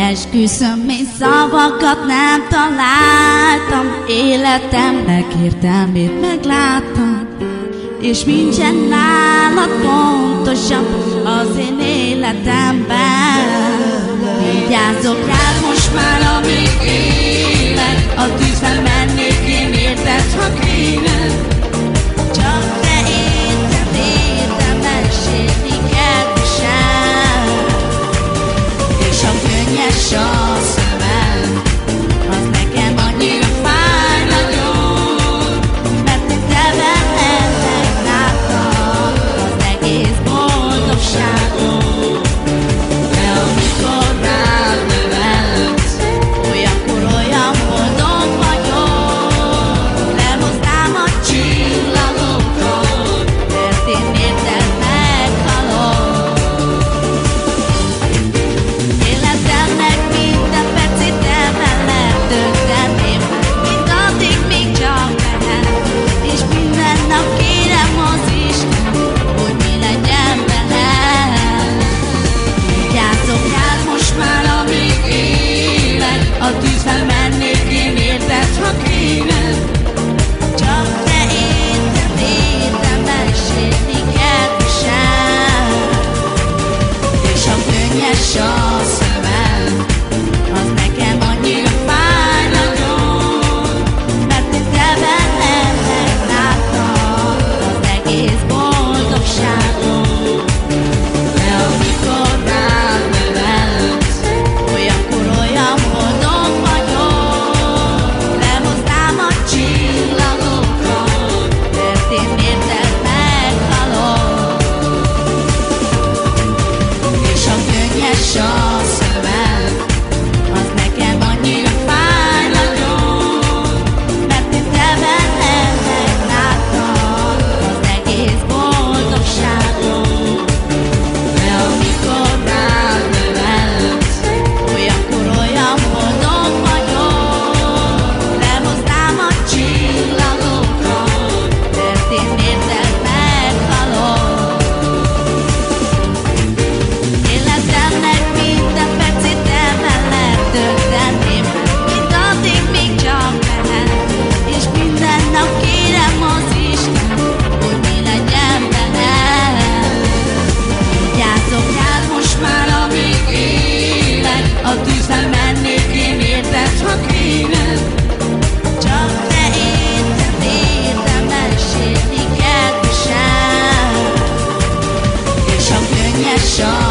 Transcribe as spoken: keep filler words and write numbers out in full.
Esküszöm, még szavakat nem találtam, életemnek értelmét megláttam, és nincsen nálad pontosabb az én életemben. Vigyázzok rád most már, amíg élek, a tűzben mennék én érted, ha kéne. Csak te érted, értem, mesélni kedvesem, és a könnyes a szemem, az nekem annyira fáj nagyon, mert én te veled láttam az egész boldogságot. De amikor rád nevetsz, olyankor olyan boldog vagyok, lemoznám a csillagokat, mert én érted meghalok. Életemnek minden percét te veled tölteném, mindaddig még csak lehet, és minden nap kérem az Isten, hogy mi legyen veled. Vigyázzok rád most már, amíg élek, a tűzben mennék én érted, ha kéne. Csak te érted, értem, mesélni kedvesem, és a könnyes a szemem, az nekem annyira fáj nagyon, mert én te veled megláttam az egész boldogságot. De amikor rád nevetsz, olyankor olyan boldog vagyok, lemoznám a csillagokat, mert én érted meghalok. És a könnyes a szemem, az nekem annyira fáj nagyon, mert én te veled megláttam az egész boldogságot. De amikor rád nevetsz, olyankor olyan boldog vagyok, lemoznám a csillagokat, mert én érted meghalok. Életemnek minden percét te veled tölteném, mindaddig még csak lehet, és minden nap kérem az Isten, hogy mi legyen veled. Vigyázzok rád most már, amíg élek, a tűzben mennék én érted, ha kéne. Csak te érted, értem, mesélni kedvesem, és a könnyes a